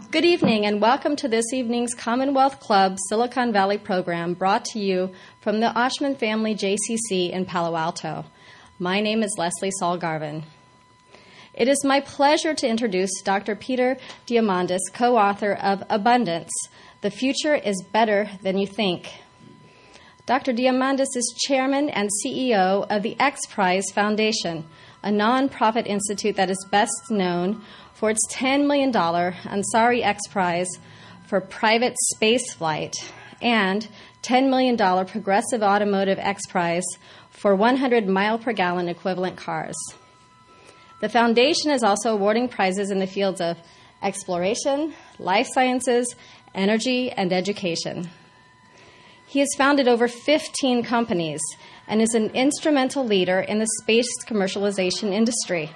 Good evening and welcome to this evening's Commonwealth Club Silicon Valley program brought to you from the Oshman Family JCC in Palo Alto. My name is Leslie Saul Garvin. It is my pleasure to introduce Dr. Peter Diamandis, co-author of Abundance, The Future is Better Than You Think. Dr. Diamandis is chairman and CEO of the X Prize Foundation, a nonprofit institute that is best known for its $10 million Ansari X Prize for private spaceflight and $10 million Progressive Automotive X Prize for 100 mile-per-gallon equivalent cars. The foundation is also awarding prizes in the fields of exploration, life sciences, energy, and education. He has founded over 15 companies and is an instrumental leader in the space commercialization industry.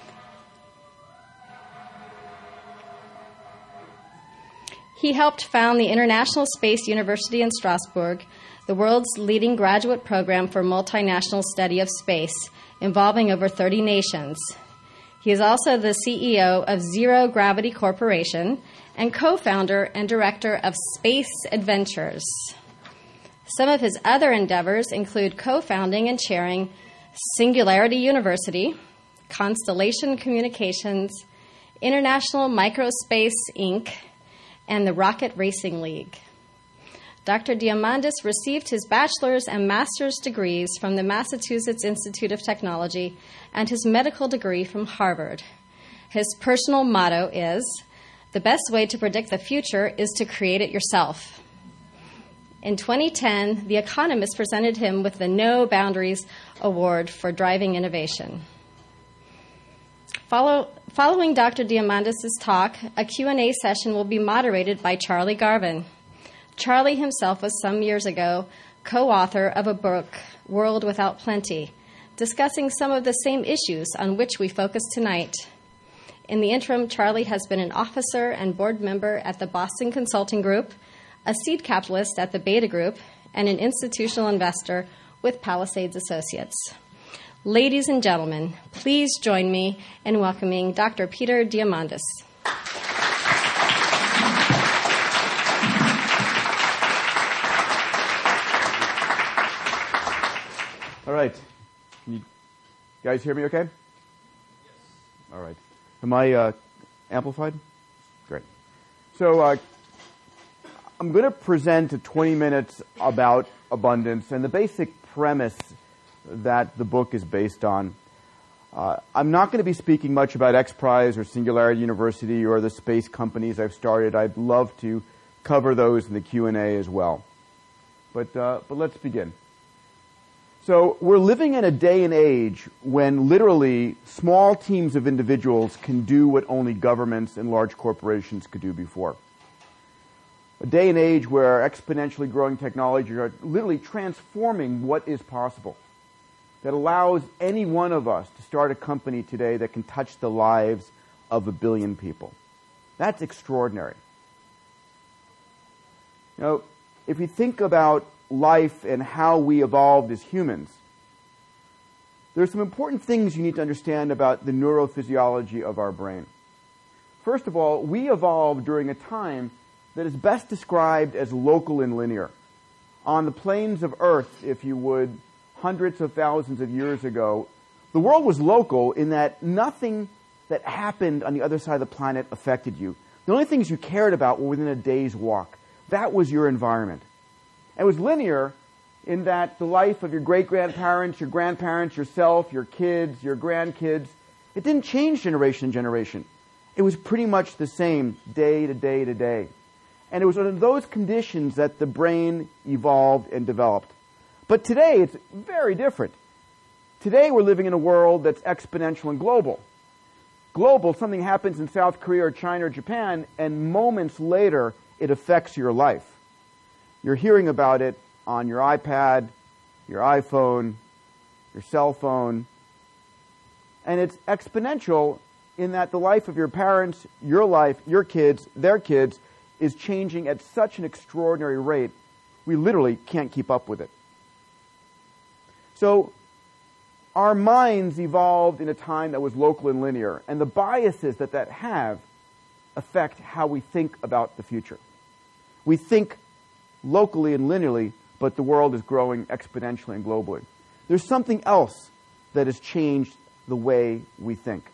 He helped found the International Space University in Strasbourg, the world's leading graduate program for multinational study of space, involving over 30 nations. He is also the CEO of Zero Gravity Corporation and co-founder and director of Space Adventures. Some of his other endeavors include co-founding and chairing Singularity University, Constellation Communications, International Microspace, Inc., and the Rocket Racing League. Dr. Diamandis received his bachelor's and master's degrees from the Massachusetts Institute of Technology and his medical degree from Harvard. His personal motto is, "The best way to predict the future is to create it yourself." In 2010, The Economist presented him with the No Boundaries Award for driving innovation. Following Dr. Diamandis' talk, a Q&A session will be moderated by Charlie Garvin. Charlie himself was some years ago co-author of a book, World Without Plenty, discussing some of the same issues on which we focus tonight. In the interim, Charlie has been an officer and board member at the Boston Consulting Group, a seed capitalist at the Beta Group, and an institutional investor with Palisades Associates. Ladies and gentlemen, please join me in welcoming Dr. Peter Diamandis. All right. Can you guys hear me okay? Yes. All right. Am I amplified? Great. So I'm going to present 20 minutes about abundance and the basic premise that the book is based on. I'm not going to be speaking much about X Prize or Singularity University or the space companies I've started. I'd love to cover those in the Q&A as well. But let's begin. So we're living in a day and age when literally small teams of individuals can do what only governments and large corporations could do before. A day and age where exponentially growing technologies are literally transforming what is possible, that allows any one of us to start a company today that can touch the lives of 1 billion people. That's extraordinary. You know, if you think about life and how we evolved as humans, there's some important things you need to understand about the neurophysiology of our brain. First of all, we evolved during a time that is best described as local and linear. On the plains of Earth, if you would, hundreds of thousands of years ago, the world was local in that nothing that happened on the other side of the planet affected you. The only things you cared about were within a day's walk. That was your environment. It was linear in that the life of your great-grandparents, your grandparents, yourself, your kids, your grandkids, it didn't change generation to generation. It was pretty much the same day to day to day. And it was under those conditions that the brain evolved and developed. But today, it's very different. Today, we're living in a world that's exponential and global. Global, something happens in South Korea or China or Japan, and moments later, it affects your life. You're hearing about it on your iPad, your iPhone, your cell phone. And it's exponential in that the life of your parents, your life, your kids, their kids, is changing at such an extraordinary rate, we literally can't keep up with it. So our minds evolved in a time that was local and linear, and the biases that have affect how we think about the future. We think locally and linearly, but the world is growing exponentially and globally. There's something else that has changed the way we think.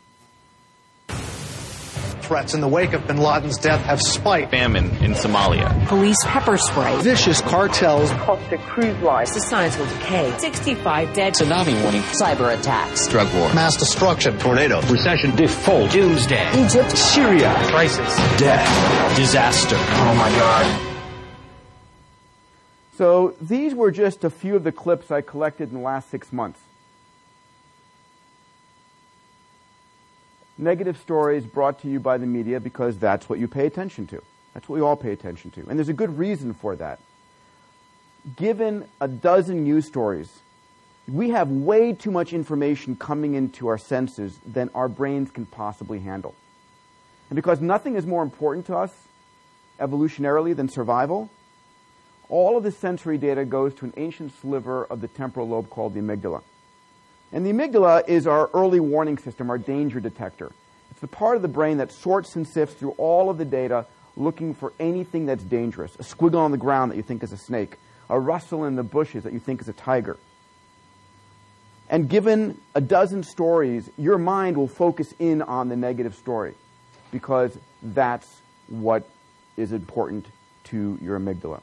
Threats in the wake of bin Laden's death have spiked. Famine in Somalia. Police pepper spray. Vicious cartels. Caustic cruise lines. Societal decay. 65 dead. Tsunami warning. Cyber attacks. Drug war. Mass destruction. Tornado. Recession. Default. Doomsday. Egypt. Syria. Crisis. Death. Disaster. Oh my God. So these were just a few of the clips I collected in the last 6 months. Negative stories brought to you by the media because that's what you pay attention to. That's what we all pay attention to. And there's a good reason for that. Given a dozen news stories, we have way too much information coming into our senses than our brains can possibly handle. And because nothing is more important to us evolutionarily than survival, all of the sensory data goes to an ancient sliver of the temporal lobe called the amygdala. And the amygdala is our early warning system, our danger detector. It's the part of the brain that sorts and sifts through all of the data looking for anything that's dangerous. A squiggle on the ground that you think is a snake. A rustle in the bushes that you think is a tiger. And given a dozen stories, your mind will focus in on the negative story because that's what is important to your amygdala.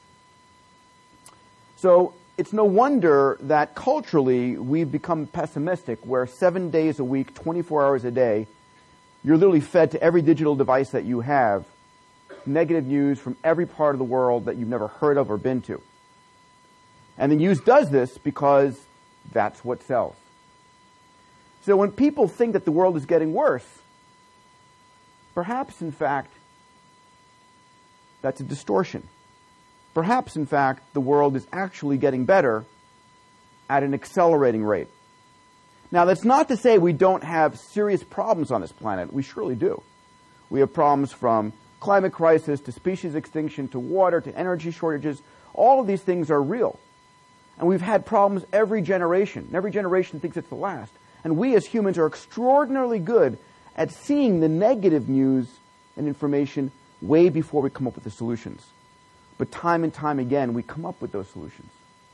So it's no wonder that culturally we've become pessimistic, where 7 days a week, 24 hours a day, you're literally fed to every digital device that you have negative news from every part of the world that you've never heard of or been to. And the news does this because that's what sells. So when people think that the world is getting worse, perhaps, in fact, that's a distortion. Perhaps, in fact, the world is actually getting better at an accelerating rate. Now, that's not to say we don't have serious problems on this planet. We surely do. We have problems from climate crisis to species extinction to water to energy shortages. All of these things are real. And we've had problems every generation. And every generation thinks it's the last. And we as humans are extraordinarily good at seeing the negative news and information way before we come up with the solutions. But time and time again, we come up with those solutions.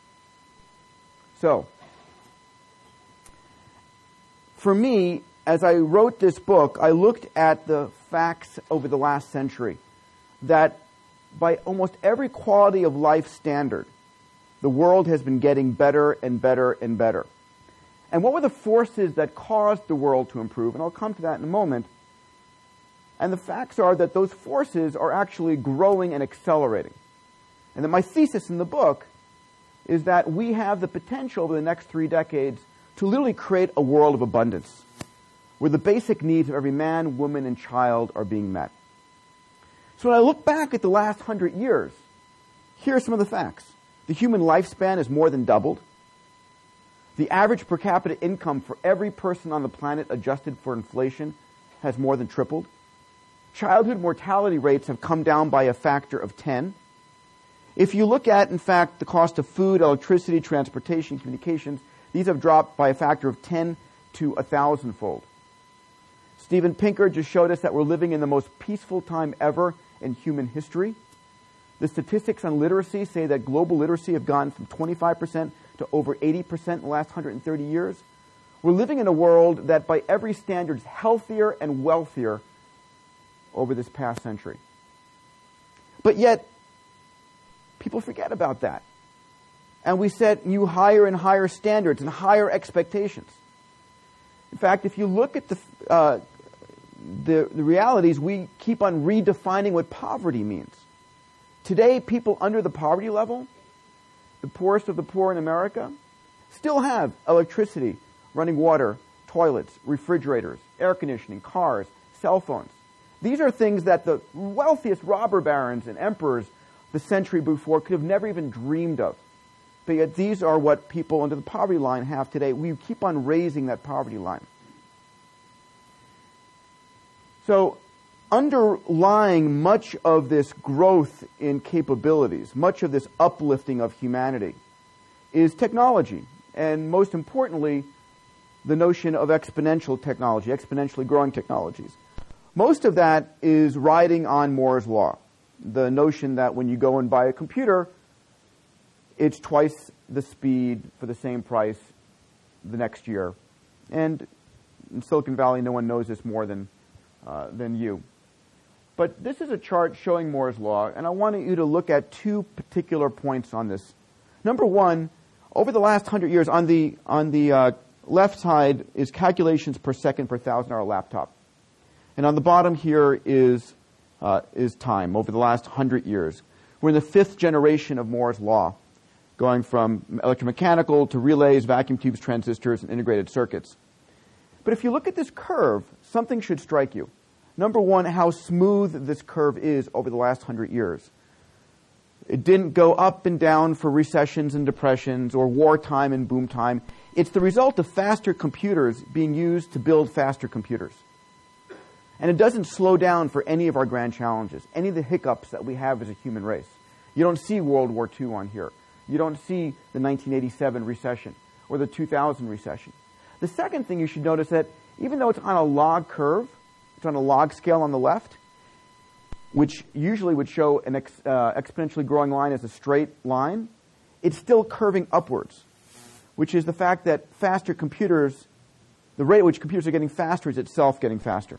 So, for me, as I wrote this book, I looked at the facts over the last century that by almost every quality of life standard, the world has been getting better and better and better. And what were the forces that caused the world to improve? And I'll come to that in a moment. And the facts are that those forces are actually growing and accelerating. And that my thesis in the book is that we have the potential over the next 3 decades to literally create a world of abundance, where the basic needs of every man, woman, and child are being met. So when I look back at the last 100 years, here are some of the facts. The human lifespan has more than doubled. The average per capita income for every person on the planet adjusted for inflation has more than tripled. Childhood mortality rates have come down by a factor of 10. If you look at, in fact, the cost of food, electricity, transportation, communications, these have dropped by a factor of 10 to 1,000-fold. Steven Pinker just showed us that we're living in the most peaceful time ever in human history. The statistics on literacy say that global literacy have gone from 25% to over 80% in the last 130 years. We're living in a world that by every standard is healthier and wealthier over this past century. But yet, people forget about that. And we set new higher and higher standards and higher expectations. In fact, if you look at the realities, we keep on redefining what poverty means. Today, people under the poverty level, the poorest of the poor in America, still have electricity, running water, toilets, refrigerators, air conditioning, cars, cell phones. These are things that the wealthiest robber barons and emperors the century before could have never even dreamed of. But yet these are what people under the poverty line have today. We keep on raising that poverty line. So underlying much of this growth in capabilities, much of this uplifting of humanity, is technology. And most importantly, the notion of exponential technology, exponentially growing technologies. Most of that is riding on Moore's law, the notion that when you go and buy a computer, it's twice the speed for the same price the next year. And in Silicon Valley, no one knows this more than you. But this is a chart showing Moore's law, and I want you to look at two particular points on this. Number one, over the last 100 years, on the left side is calculations per second per 1,000-hour laptop. And on the bottom here is time over the last 100 years. We're in the fifth generation of Moore's law, going from electromechanical to relays, vacuum tubes, transistors, and integrated circuits. But if you look at this curve, something should strike you. Number one, how smooth this curve is over the last 100 years. It didn't go up and down for recessions and depressions or wartime and boom time. It's the result of faster computers being used to build faster computers. And it doesn't slow down for any of our grand challenges, any of the hiccups that we have as a human race. You don't see World War II on here. You don't see the 1987 recession or the 2000 recession. The second thing you should notice that even though it's on a log curve, it's on a log scale on the left, which usually would show an exponentially growing line as a straight line, it's still curving upwards, which is the fact that faster computers, the rate at which computers are getting faster is itself getting faster.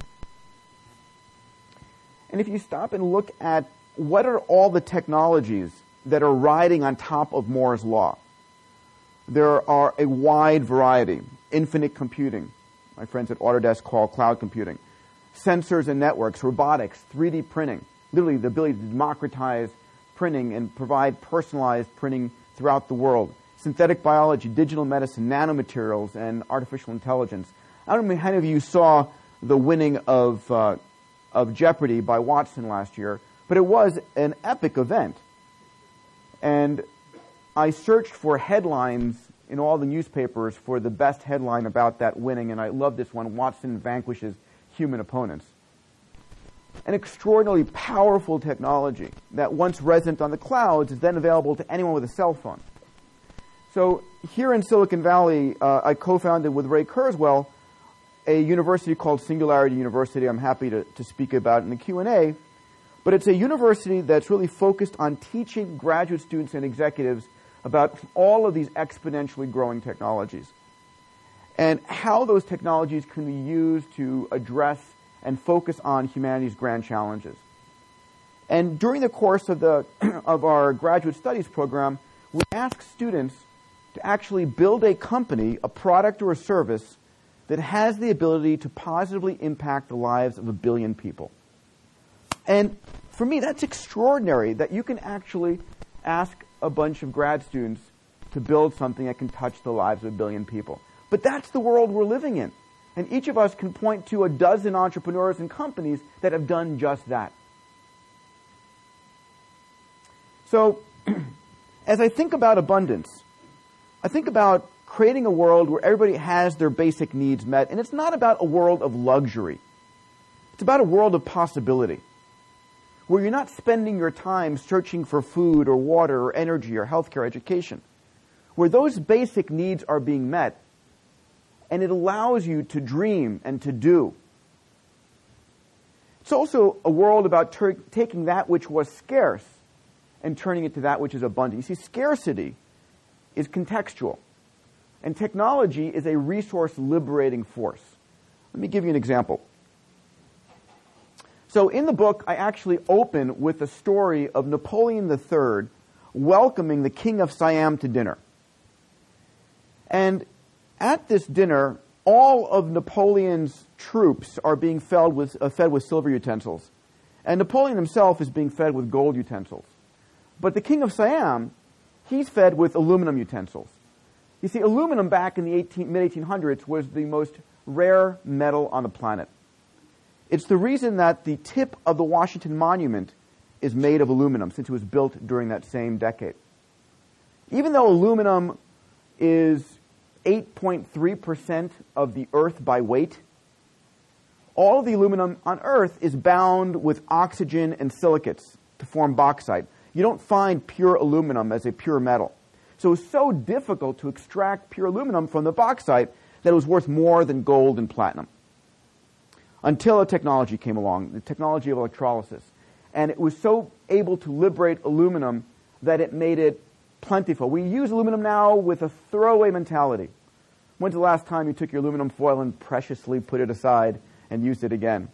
And if you stop and look at what are all the technologies that are riding on top of Moore's law, there are a wide variety. Infinite computing, my friends at Autodesk call cloud computing. Sensors and networks, robotics, 3D printing, literally the ability to democratize printing and provide personalized printing throughout the world. Synthetic biology, digital medicine, nanomaterials, and artificial intelligence. I don't know how many of you saw the winning of Jeopardy by Watson last year, but it was an epic event. And I searched for headlines in all the newspapers for the best headline about that winning, and I love this one, Watson vanquishes human opponents. An extraordinarily powerful technology that once resident on the clouds is then available to anyone with a cell phone. So here in Silicon Valley, I co-founded with Ray Kurzweil a university called Singularity University. I'm happy to speak about it in the Q&A. But it's a university that's really focused on teaching graduate students and executives about all of these exponentially growing technologies and how those technologies can be used to address and focus on humanity's grand challenges. And during the course of our graduate studies program, we ask students to actually build a company, a product or a service that has the ability to positively impact the lives of 1 billion people. And for me, that's extraordinary that you can actually ask a bunch of grad students to build something that can touch the lives of 1 billion people. But that's the world we're living in. And each of us can point to a dozen entrepreneurs and companies that have done just that. So, as I think about abundance, I think about creating a world where everybody has their basic needs met. And it's not about a world of luxury. It's about a world of possibility, where you're not spending your time searching for food or water or energy or healthcare, education, where those basic needs are being met, and it allows you to dream and to do. It's also a world about taking that which was scarce and turning it to that which is abundant. You see, scarcity is contextual, and technology is a resource-liberating force. Let me give you an example. So in the book, I actually open with the story of Napoleon III welcoming the King of Siam to dinner. And at this dinner, all of Napoleon's troops are being fed with silver utensils. And Napoleon himself is being fed with gold utensils. But the King of Siam, he's fed with aluminum utensils. You see, aluminum back in the mid-1800s was the most rare metal on the planet. It's the reason that the tip of the Washington Monument is made of aluminum, since it was built during that same decade. Even though aluminum is 8.3% of the Earth by weight, all of the aluminum on Earth is bound with oxygen and silicates to form bauxite. You don't find pure aluminum as a pure metal. So it was so difficult to extract pure aluminum from the bauxite that it was worth more than gold and platinum. until a technology came along, the technology of electrolysis. And it was so able to liberate aluminum that it made it plentiful. We use aluminum now with a throwaway mentality. When's the last time you took your aluminum foil and preciously put it aside and used it again?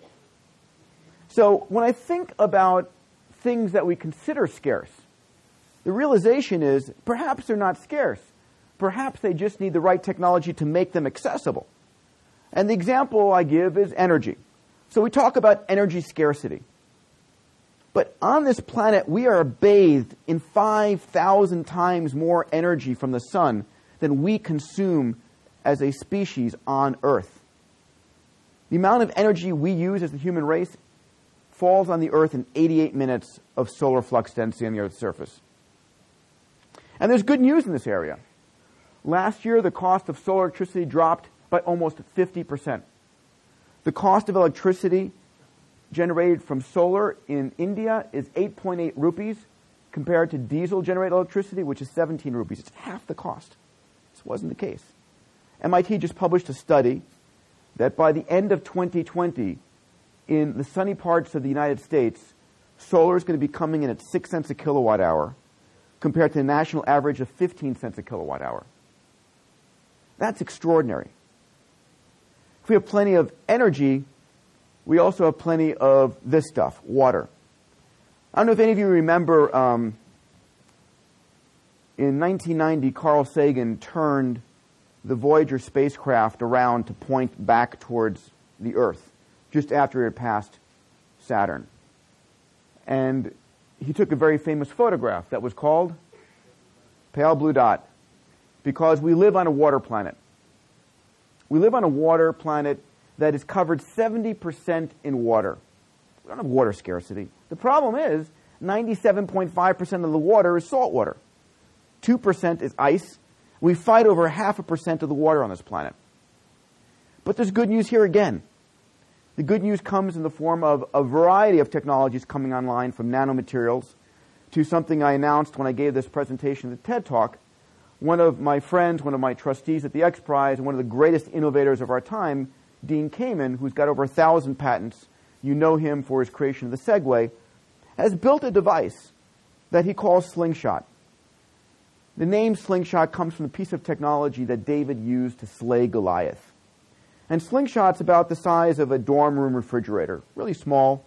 So when I think about things that we consider scarce, the realization is perhaps they're not scarce. Perhaps they just need the right technology to make them accessible. And the example I give is energy. So we talk about energy scarcity. But on this planet, we are bathed in 5,000 times more energy from the sun than we consume as a species on Earth. The amount of energy we use as the human race falls on the Earth in 88 minutes of solar flux density on the Earth's surface. And there's good news in this area. Last year, the cost of solar electricity dropped by almost 50%. The cost of electricity generated from solar in India is 8.8 rupees compared to diesel-generated electricity, which is 17 rupees. It's half the cost. This wasn't the case. MIT just published a study that by the end of 2020, in the sunny parts of the United States, solar is going to be coming in at 6 cents a kilowatt hour compared to the national average of 15 cents a kilowatt hour. That's extraordinary. If we have plenty of energy, we also have plenty of this stuff, water. I don't know if any of you remember in 1990, Carl Sagan turned the Voyager spacecraft around to point back towards the Earth, just after it had passed Saturn. And he took a very famous photograph that was called Pale Blue Dot, because we live on a water planet. We live on a water planet that is covered 70% in water. We don't have water scarcity. The problem is 97.5% of the water is salt water. 2% is ice. We fight over 0.5% of the water on this planet. But there's good news here again. The good news comes in the form of a variety of technologies coming online, from nanomaterials to something I announced when I gave this presentation at the TED Talk. One of my friends, one of my trustees at the X Prize, and one of the greatest innovators of our time, Dean Kamen, who's got over 1,000 patents, you know him for his creation of the Segway, has built a device that he calls Slingshot. The name Slingshot comes from a piece of technology that David used to slay Goliath. And Slingshot's about the size of a dorm room refrigerator, really small,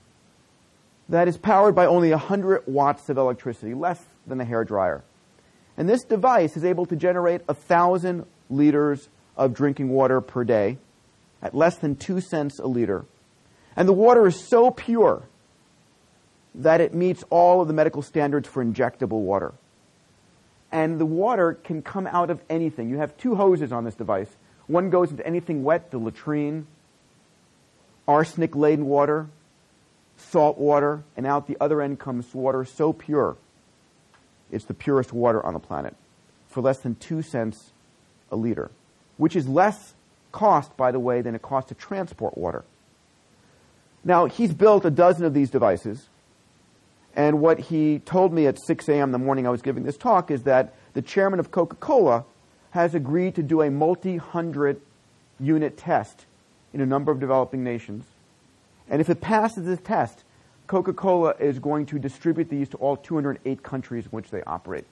that is powered by only 100 watts of electricity, less than a hairdryer. And this device is able to generate 1,000 liters of drinking water per day at less than 2 cents a liter. And the water is so pure that it meets all of the medical standards for injectable water. And the water can come out of anything. You have 2 hoses on this device. One goes into anything wet, the latrine, arsenic-laden water, salt water, and out the other end comes water so pure, it's the purest water on the planet, for less than 2 cents a liter, which is less cost, by the way, than it costs to transport water. Now, he's built a dozen of these devices, and what he told me at 6 a.m. the morning I was giving this talk is that the chairman of Coca-Cola has agreed to do a multi-hundred unit test in a number of developing nations. And if it passes this test, Coca-Cola is going to distribute these to all 208 countries in which they operate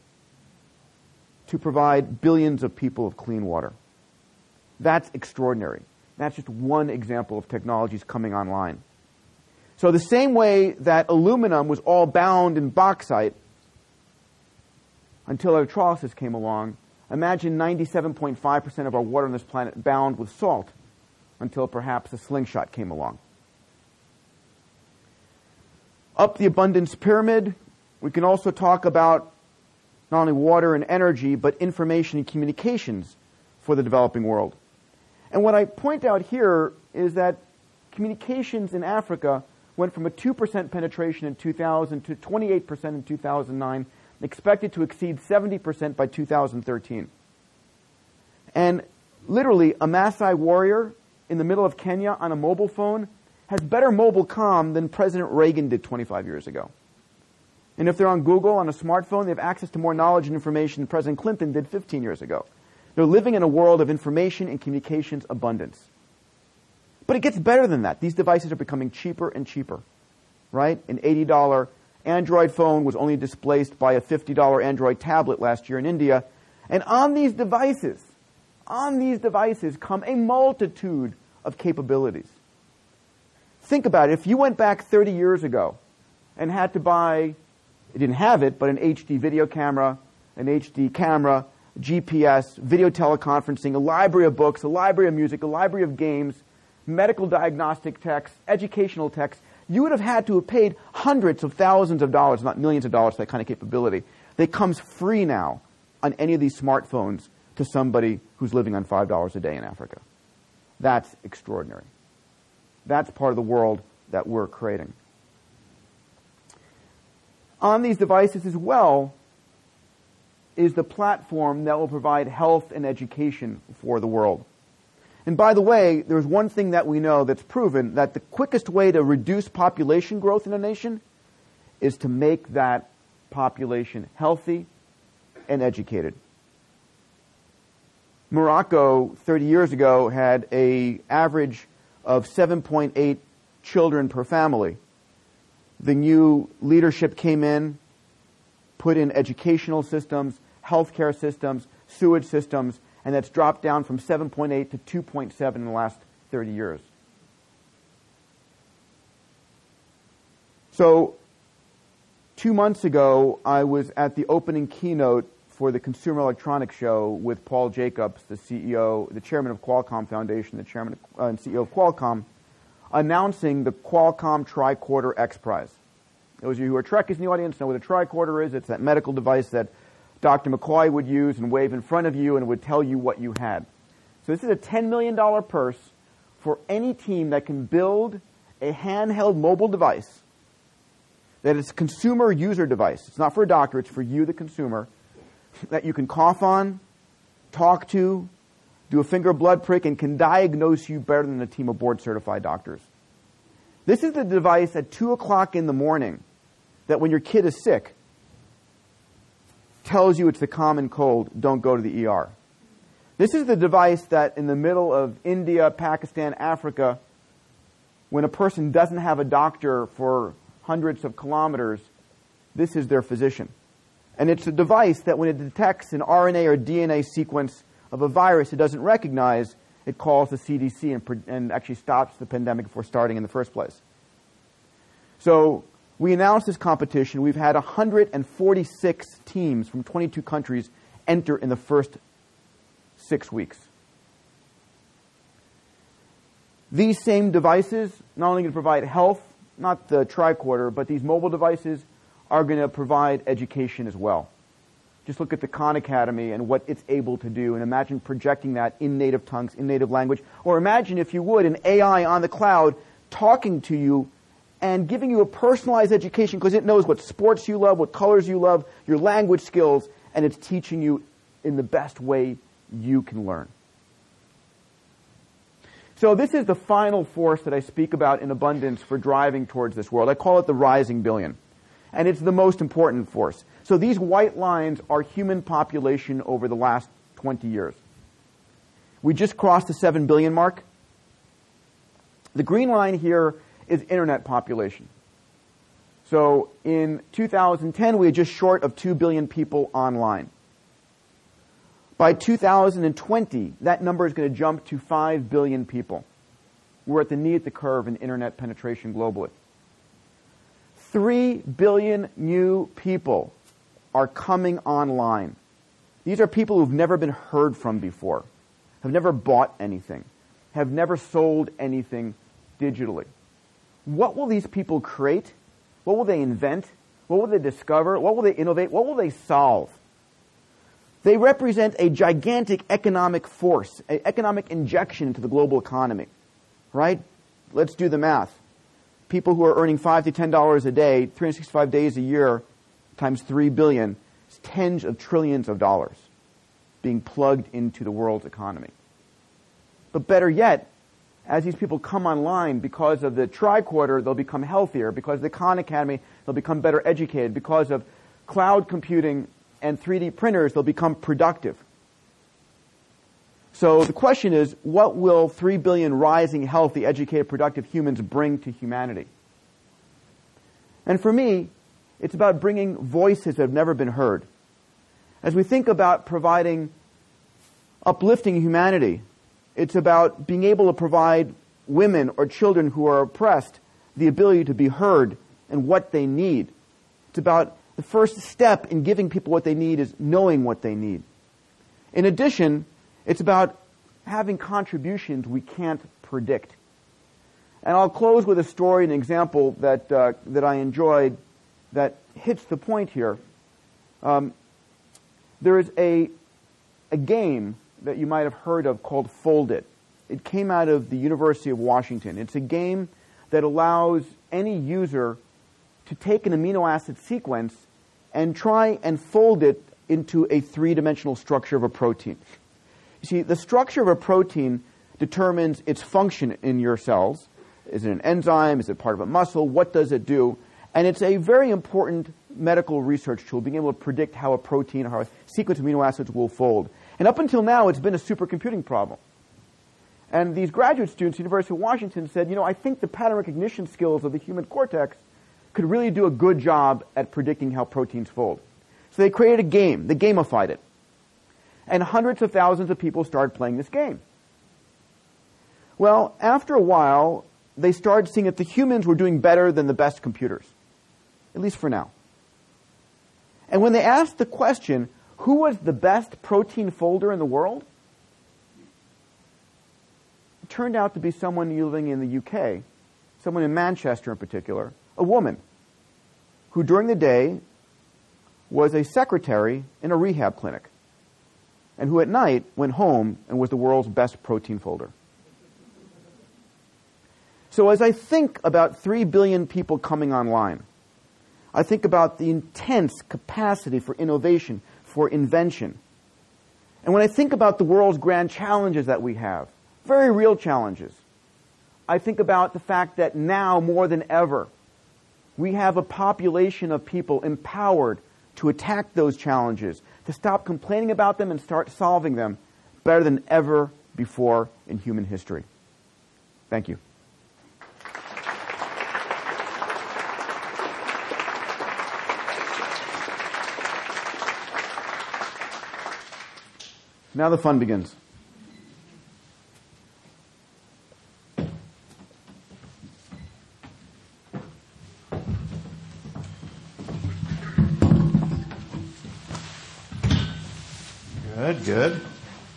to provide billions of people of clean water. That's extraordinary. That's just one example of technologies coming online. So the same way that aluminum was all bound in bauxite until electrolysis came along, imagine 97.5% of our water on this planet bound with salt until perhaps a slingshot came along. Up the abundance pyramid, we can also talk about not only water and energy, but information and communications for the developing world. And what I point out here is that communications in Africa went from a 2% penetration in 2000 to 28% in 2009, expected to exceed 70% by 2013. And literally, a Maasai warrior in the middle of Kenya on a mobile phone has better mobile comm than President Reagan did 25 years ago. And if they're on Google on a smartphone, they have access to more knowledge and information than President Clinton did 15 years ago. They're living in a world of information and communications abundance. But it gets better than that. These devices are becoming cheaper and cheaper, right? An $80 Android phone was only displaced by a $50 Android tablet last year in India. And on these devices come a multitude of capabilities. Think about it. If you went back 30 years ago and had to buy, you didn't have it, but an HD video camera, an HD camera, GPS, video teleconferencing, a library of books, a library of music, a library of games, medical diagnostic texts, educational texts, you would have had to have paid hundreds of thousands of dollars, not millions of dollars, for that kind of capability. That comes free now on any of these smartphones to somebody who's living on $5 a day in Africa. That's extraordinary. That's part of the world that we're creating. On these devices as well is the platform that will provide health and education for the world. And by the way, there's one thing that we know that's proven, that the quickest way to reduce population growth in a nation is to make that population healthy and educated. Morocco, 30 years ago, had an average of 7.8 children per family. The new leadership came in, put in educational systems, healthcare systems, sewage systems, and that's dropped down from 7.8 to 2.7 in the last 30 years. So, 2 months ago, I was at the opening keynote for the Consumer Electronics Show with Paul Jacobs, the CEO, the chairman of Qualcomm Foundation, the chairman and CEO of Qualcomm, announcing the Qualcomm Tricorder X Prize. Those of you who are Trekkies in the audience know what a tricorder is. It's that medical device that Dr. McCoy would use and wave in front of you and would tell you what you had. So this is a $10 million purse for any team that can build a handheld mobile device that is a consumer user device. It's not for a doctor, it's for you, the consumer, that you can cough on, talk to, do a finger blood prick, and can diagnose you better than a team of board-certified doctors. This is the device at 2 o'clock in the morning that when your kid is sick, tells you it's the common cold, don't go to the ER. This is the device that in the middle of India, Pakistan, Africa, when a person doesn't have a doctor for hundreds of kilometers, this is their physician. And it's a device that when it detects an RNA or DNA sequence of a virus it doesn't recognize, it calls the CDC and actually stops the pandemic before starting in the first place. So we announced this competition. We've had 146 teams from 22 countries enter in the first 6 weeks. These same devices not only going to provide health, not the tricorder, but these mobile devices are going to provide education as well. Just look at the Khan Academy and what it's able to do, and imagine projecting that in native tongues, in native language. Or imagine, if you would, an AI on the cloud talking to you and giving you a personalized education because it knows what sports you love, what colors you love, your language skills, and it's teaching you in the best way you can learn. So this is the final force that I speak about in abundance for driving towards this world. I call it the rising billion. And it's the most important force. So these white lines are human population over the last 20 years. We just crossed the 7 billion mark. The green line here is internet population. So in 2010, we were just short of 2 billion people online. By 2020, that number is going to jump to 5 billion people. We're at the knee of the curve in internet penetration globally. 3 billion new people are coming online. These are people who've never been heard from before, have never bought anything, have never sold anything digitally. What will these people create? What will they invent? What will they discover? What will they innovate? What will they solve? They represent a gigantic economic force, an economic injection into the global economy, right? Let's do the math. People who are earning $5 to $10 a day, 365 days a year, times 3 billion, is tens of trillions of dollars being plugged into the world's economy. But better yet, as these people come online, because of the tricorder, they'll become healthier. Because of the Khan Academy, they'll become better educated. Because of cloud computing and 3D printers, they'll become productive. So the question is, what will 3 billion rising, healthy, educated, productive humans bring to humanity? And for me, it's about bringing voices that have never been heard. As we think about providing uplifting humanity, it's about being able to provide women or children who are oppressed the ability to be heard and what they need. It's about the first step in giving people what they need is knowing what they need. In addition, it's about having contributions we can't predict. And I'll close with a story, an example that I enjoyed that hits the point here. There is a game that you might have heard of called Fold It. It came out of the University of Washington. It's a game that allows any user to take an amino acid sequence and try and fold it into a three-dimensional structure of a protein. You see, the structure of a protein determines its function in your cells. Is it an enzyme? Is it part of a muscle? What does it do? And it's a very important medical research tool, being able to predict how a protein or how a sequence of amino acids will fold. And up until now, it's been a supercomputing problem. And these graduate students at the University of Washington said, I think the pattern recognition skills of the human cortex could really do a good job at predicting how proteins fold. So they created a game. They gamified it. And hundreds of thousands of people started playing this game. Well, after a while, they started seeing that the humans were doing better than the best computers, at least for now. And when they asked the question, who was the best protein folder in the world? It turned out to be someone living in the UK, someone in Manchester in particular, a woman who during the day was a secretary in a rehab clinic and who at night went home and was the world's best protein folder. So as I think about 3 billion people coming online, I think about the intense capacity for innovation, for invention. And when I think about the world's grand challenges that we have, very real challenges, I think about the fact that now more than ever, we have a population of people empowered to attack those challenges, to stop complaining about them and start solving them better than ever before in human history. Thank you. Now the fun begins. Good.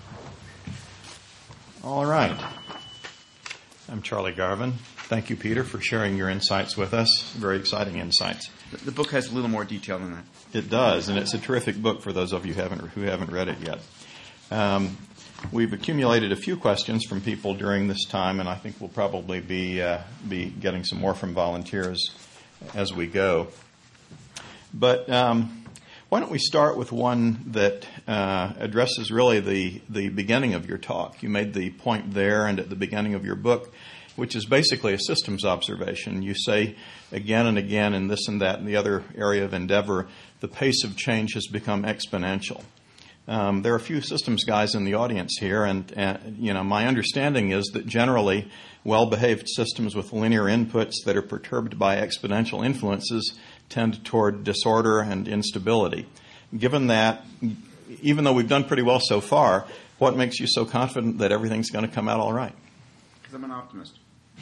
All right. I'm Charlie Garvin. Thank you, Peter, for sharing your insights with us. Very exciting insights. The book has a little more detail than that. It does, and it's a terrific book for those of you who haven't read it yet. We've accumulated a few questions from people during this time, and I think we'll probably be getting some more from volunteers as we go. But why don't we start with one that addresses really the beginning of your talk. You made the point there and at the beginning of your book, which is basically a systems observation. You say again and again in this and that and the other area of endeavor, the pace of change has become exponential. There are a few systems guys in the audience here, and my understanding is that generally well-behaved systems with linear inputs that are perturbed by exponential influences tend toward disorder and instability. Given that, even though we've done pretty well so far, what makes you so confident that everything's going to come out all right? Because I'm an optimist.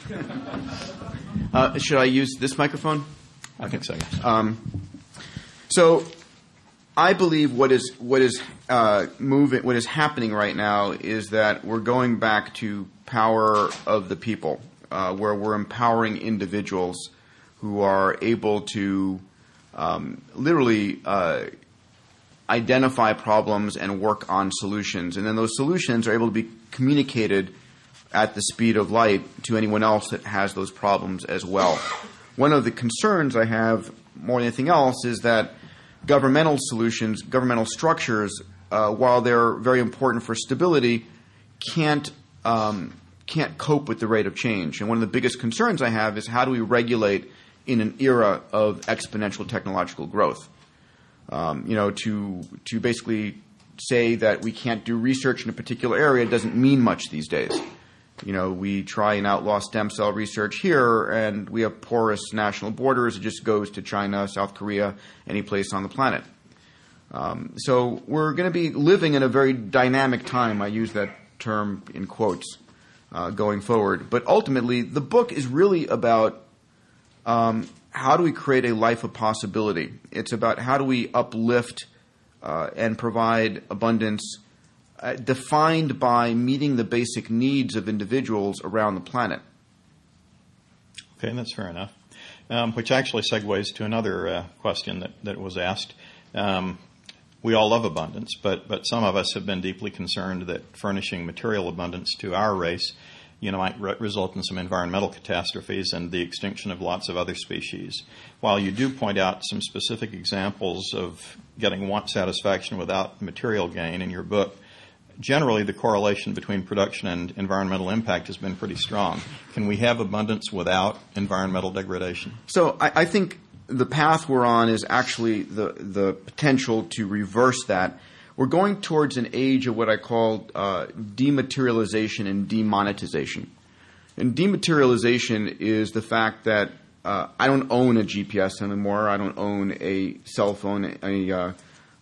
Should I use this microphone? I think so, yes. So I believe what is happening right now is that we're going back to power of the people, where we're empowering individuals who are able to literally identify problems and work on solutions. And then those solutions are able to be communicated at the speed of light to anyone else that has those problems as well. One of the concerns I have more than anything else is that governmental solutions, governmental structures, while they're very important for stability, can't cope with the rate of change. And one of the biggest concerns I have is how do we regulate in an era of exponential technological growth? To basically say that we can't do research in a particular area doesn't mean much these days. We try and outlaw stem cell research here, and we have porous national borders. It just goes to China, South Korea, any place on the planet. So we're going to be living in a very dynamic time. I use that term in quotes going forward. But ultimately, the book is really about how do we create a life of possibility. It's about how do we uplift and provide abundance defined by meeting the basic needs of individuals around the planet. Okay, that's fair enough. Which actually segues to another question that was asked. We all love abundance, but some of us have been deeply concerned that furnishing material abundance to our race might result in some environmental catastrophes and the extinction of lots of other species. While you do point out some specific examples of getting want satisfaction without material gain in your book, generally the correlation between production and environmental impact has been pretty strong. Can we have abundance without environmental degradation? So I think the path we're on is actually the potential to reverse that. We're going towards an age of what I call dematerialization and demonetization. And dematerialization is the fact that I don't own a GPS anymore. I don't own a cell phone, an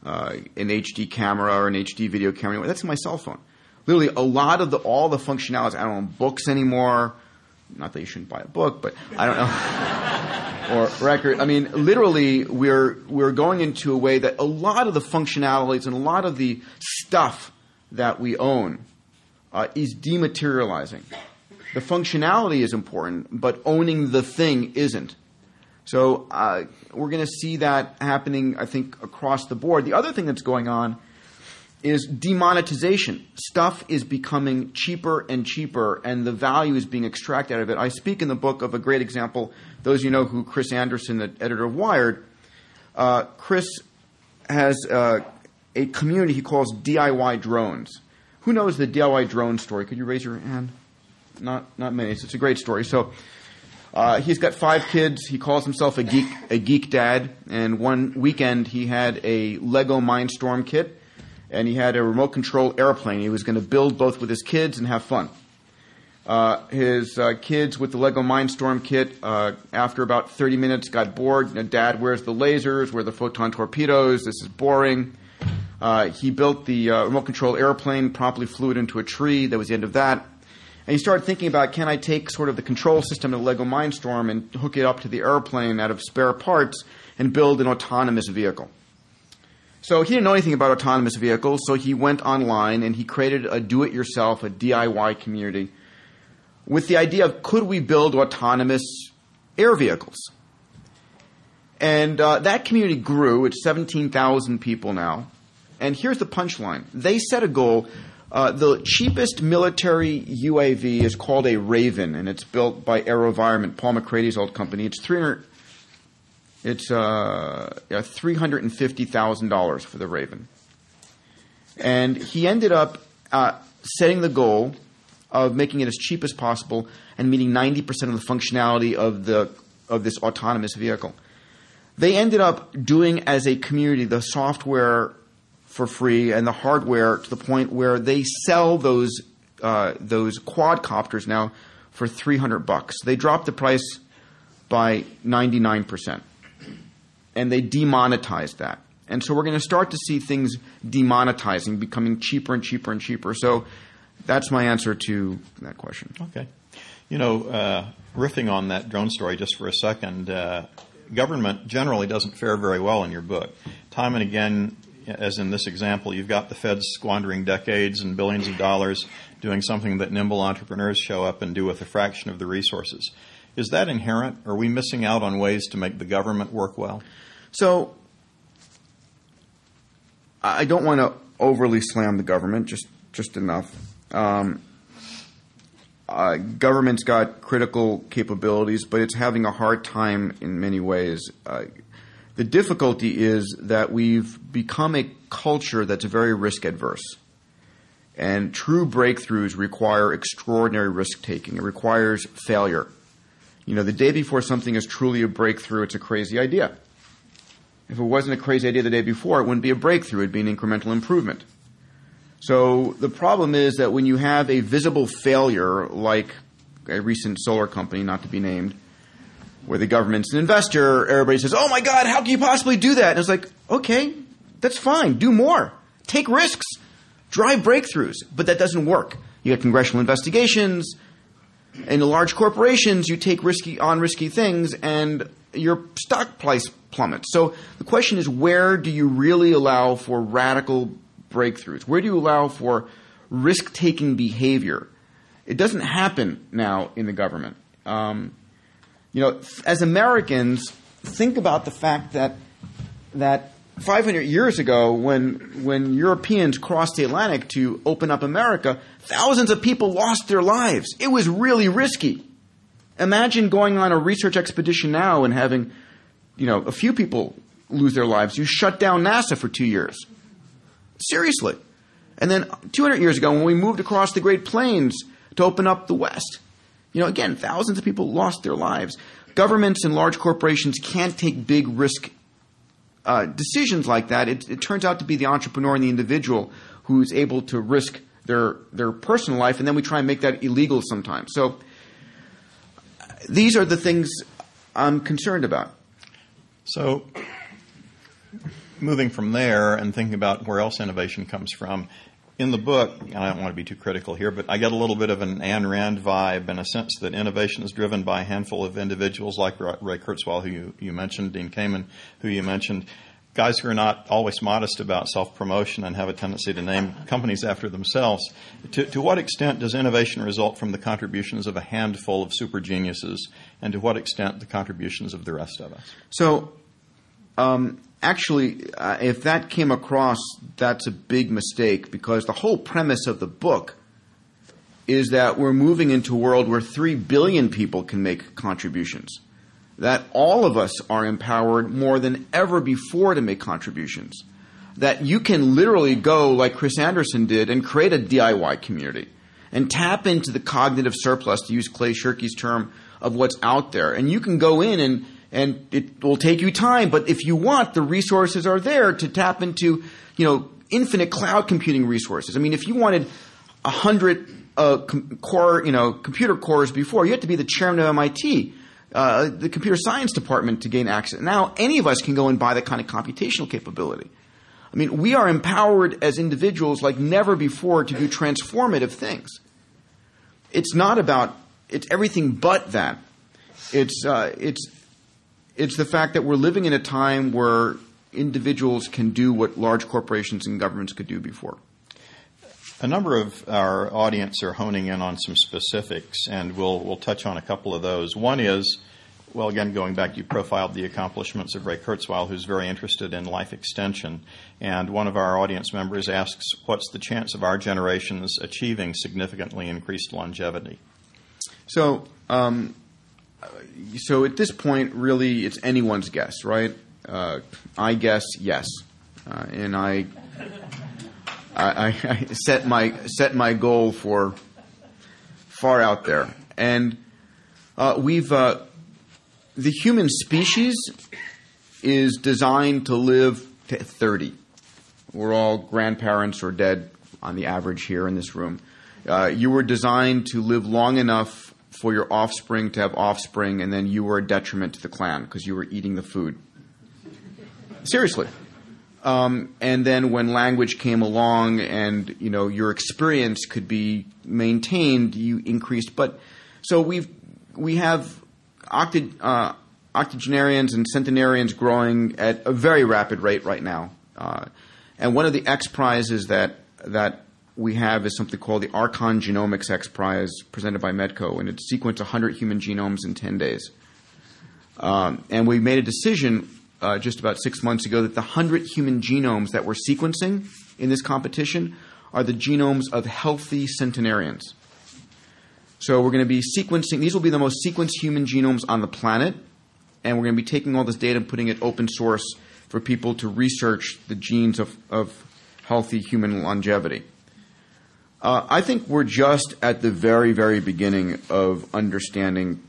HD camera or an HD video camera anymore. That's my cell phone. Literally, a lot of all the functionalities. I don't own books anymore. Not that you shouldn't buy a book, but I don't know. Or record. I mean, literally, we're going into a way that a lot of the functionalities and a lot of the stuff that we own is dematerializing. The functionality is important, but owning the thing isn't. So we're going to see that happening, I think, across the board. The other thing that's going on is demonetization. Stuff is becoming cheaper and cheaper, and the value is being extracted out of it. I speak in the book of a great example. Those of you know who Chris Anderson, the editor of Wired, Chris has a community he calls DIY drones. Who knows the DIY drone story? Could you raise your hand? Not many. It's a great story. So he's got 5 kids. He calls himself a geek dad. And one weekend he had a Lego Mindstorm kit. And he had a remote control airplane. He was going to build both with his kids and have fun. His kids with the Lego Mindstorm kit, after about 30 minutes, got bored. Dad, where's the lasers? Where are the photon torpedoes? This is boring. He built the remote control airplane, promptly flew it into a tree. That was the end of that. And he started thinking about, can I take sort of the control system of the Lego Mindstorm and hook it up to the airplane out of spare parts and build an autonomous vehicle? So he didn't know anything about autonomous vehicles, so he went online and he created a do-it-yourself, a DIY community, with the idea of could we build autonomous air vehicles? And that community grew. It's 17,000 people now. And here's the punchline. They set a goal. The cheapest military UAV is called a Raven, and it's built by AeroVironment, Paul McCrady's old company. It's $350,000 for the Raven. And he ended up setting the goal of making it as cheap as possible and meeting 90% of the functionality of this autonomous vehicle. They ended up doing as a community the software for free and the hardware to the point where they sell those quadcopters now for $300. They dropped the price by 99%. And they demonetized that. And so we're going to start to see things demonetizing, becoming cheaper and cheaper and cheaper. So that's my answer to that question. Okay. Riffing on that drone story just for a second, government generally doesn't fare very well in your book. Time and again, as in this example, you've got the feds squandering decades and billions of dollars doing something that nimble entrepreneurs show up and do with a fraction of the resources. Is that inherent? Are we missing out on ways to make the government work well? So I don't want to overly slam the government, just enough. Government's got critical capabilities, but it's having a hard time in many ways. The difficulty is that we've become a culture that's very risk adverse. And true breakthroughs require extraordinary risk-taking. It requires failure. The day before something is truly a breakthrough, it's a crazy idea. If it wasn't a crazy idea the day before, it wouldn't be a breakthrough. It'd be an incremental improvement. So the problem is that when you have a visible failure, like a recent solar company, not to be named, where the government's an investor, everybody says, oh my God, how can you possibly do that? And it's like, okay, that's fine. Do more. Take risks. Drive breakthroughs. But that doesn't work. You get congressional investigations. In the large corporations, you take risky things and your stock price plummets. So the question is, where do you really allow for radical breakthroughs? Where do you allow for risk-taking behavior? It doesn't happen now in the government. As Americans, think about the fact that 500 years ago, when Europeans crossed the Atlantic to open up America, thousands of people lost their lives. It was really risky. Imagine going on a research expedition now and having, a few people lose their lives. You shut down NASA for 2 years. Seriously. And then 200 years ago, when we moved across the Great Plains to open up the West, again, thousands of people lost their lives. Governments and large corporations can't take big risk decisions like that. It turns out to be the entrepreneur and the individual who's able to risk their personal life, and then we try and make that illegal sometimes. So these are the things I'm concerned about. So moving from there and thinking about where else innovation comes from, in the book, and I don't want to be too critical here, but I get a little bit of an Ayn Rand vibe in a sense that innovation is driven by a handful of individuals like Ray Kurzweil, who you mentioned, Dean Kamen, who you mentioned, guys who are not always modest about self-promotion and have a tendency to name companies after themselves. To what extent does innovation result from the contributions of a handful of super geniuses, and to what extent the contributions of the rest of us? So, actually, if that came across, that's a big mistake, because the whole premise of the book is that we're moving into a world where 3 billion people can make contributions, that all of us are empowered more than ever before to make contributions, that you can literally go like Chris Anderson did and create a DIY community and tap into the cognitive surplus, to use Clay Shirky's term, of what's out there. And you can go in and it will take you time, but if you want, the resources are there to tap into, infinite cloud computing resources. I mean, if you wanted 100 computer cores before, you had to be the chairman of MIT, the computer science department, to gain access. Now, any of us can go and buy that kind of computational capability. I mean, we are empowered as individuals like never before to do transformative things. It's everything but that. It's the fact that we're living in a time where individuals can do what large corporations and governments could do before. A number of our audience are honing in on some specifics, and we'll touch on a couple of those. One is, well, again, going back, you profiled the accomplishments of Ray Kurzweil, who's very interested in life extension. And one of our audience members asks, what's the chance of our generations achieving significantly increased longevity? So at this point, really, it's anyone's guess, right? I guess yes, and I set my goal for far out there, and the human species is designed to live to 30. We're all grandparents or dead on the average here in this room. You were designed to live long enough for your offspring to have offspring, and then you were a detriment to the clan because you were eating the food. Seriously. And then when language came along and, your experience could be maintained, you increased. But so we have octogenarians and centenarians growing at a very rapid rate right now. And one of the X Prizes that we have is something called the Archon Genomics X Prize, presented by Medco, and it sequenced 100 human genomes in 10 days. And we made a decision just about 6 months ago that the 100 human genomes that we're sequencing in this competition are the genomes of healthy centenarians. So we're going to be sequencing, these will be the most sequenced human genomes on the planet, and we're going to be taking all this data and putting it open source for people to research the genes of healthy human longevity. I think we're just at the very, very beginning of understanding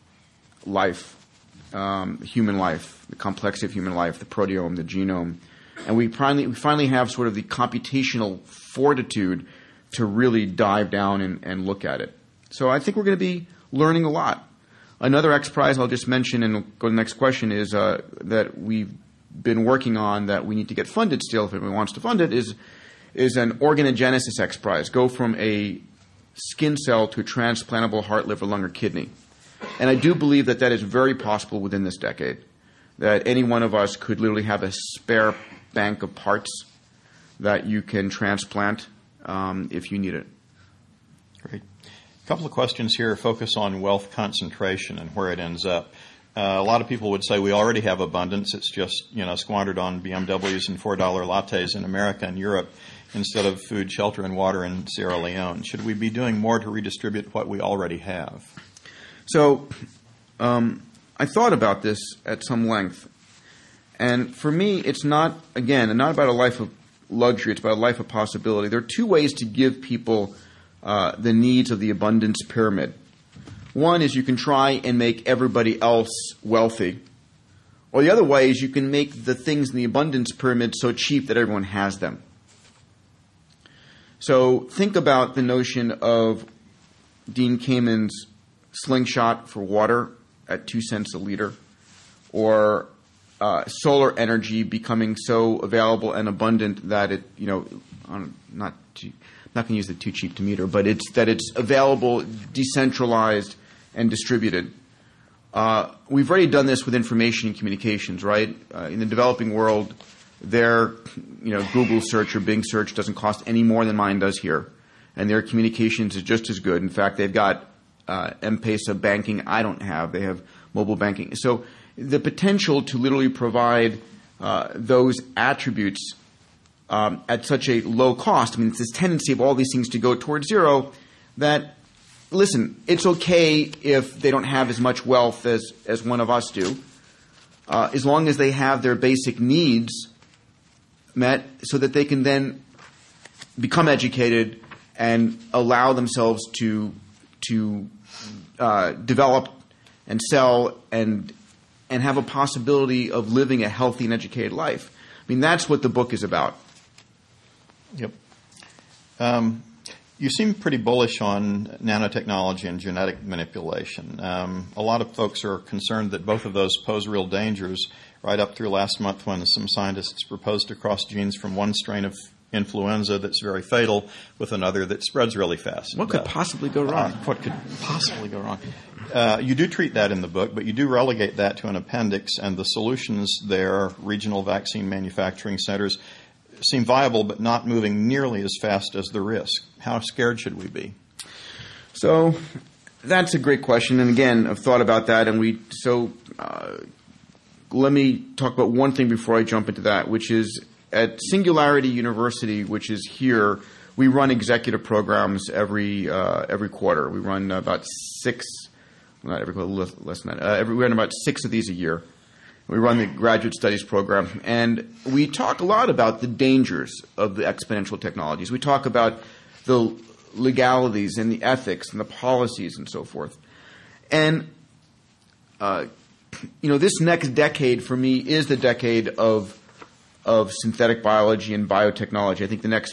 life, human life, the complexity of human life, the proteome, the genome. And we finally have sort of the computational fortitude to really dive down and look at it. So I think we're going to be learning a lot. Another X Prize I'll just mention, and we'll go to the next question, is that we've been working on that we need to get funded still if anyone wants to fund it, is an organogenesis X Prize. Go from a skin cell to a transplantable heart, liver, lung, or kidney. And I do believe that that is very possible within this decade, that any one of us could literally have a spare bank of parts that you can transplant if you need it. Great. A couple of questions here focus on wealth concentration and where it ends up. A lot of people would say we already have abundance. It's just, squandered on BMWs and $4 lattes in America and Europe instead of food, shelter, and water in Sierra Leone. Should we be doing more to redistribute what we already have? So I thought about this at some length. And for me, it's not about a life of luxury. It's about a life of possibility. There are two ways to give people the needs of the abundance pyramid. One is you can try and make everybody else wealthy. Or the other way is you can make the things in the abundance pyramid so cheap that everyone has them. So think about the notion of Dean Kamen's slingshot for water at 2 cents a liter, or solar energy becoming so available and abundant that it, not going to use the too cheap to meter, but it's available, decentralized, and distributed. We've already done this with information and communications, right? In the developing world, their Google search or Bing search doesn't cost any more than mine does here, and their communications is just as good. In fact, they've got M-Pesa banking I don't have. They have mobile banking. So the potential to literally provide those attributes at such a low cost, it's this tendency of all these things to go towards zero that, listen, it's okay if they don't have as much wealth as one of us do, as long as they have their basic needs met so that they can then become educated and allow themselves to develop and sell and have a possibility of living a healthy and educated life. That's what the book is about. Yep. You seem pretty bullish on nanotechnology and genetic manipulation. A lot of folks are concerned that both of those pose real dangers, right up through last month when some scientists proposed to cross genes from one strain of influenza that's very fatal with another that spreads really fast. What could possibly go wrong? What could possibly go wrong? You do treat that in the book, but you do relegate that to an appendix, and the solutions there, regional vaccine manufacturing centers, seem viable but not moving nearly as fast as the risk. How scared should we be? So that's a great question, and again, I've thought about that, and let me talk about one thing before I jump into that, which is at Singularity University, which is here, we run executive programs every quarter. We run about 6, not every quarter, less than that. We run about 6 of these a year. We run the graduate studies program, and we talk a lot about the dangers of the exponential technologies. We talk about the legalities and the ethics and the policies and so forth. And this next decade for me is the decade of synthetic biology and biotechnology. I think the next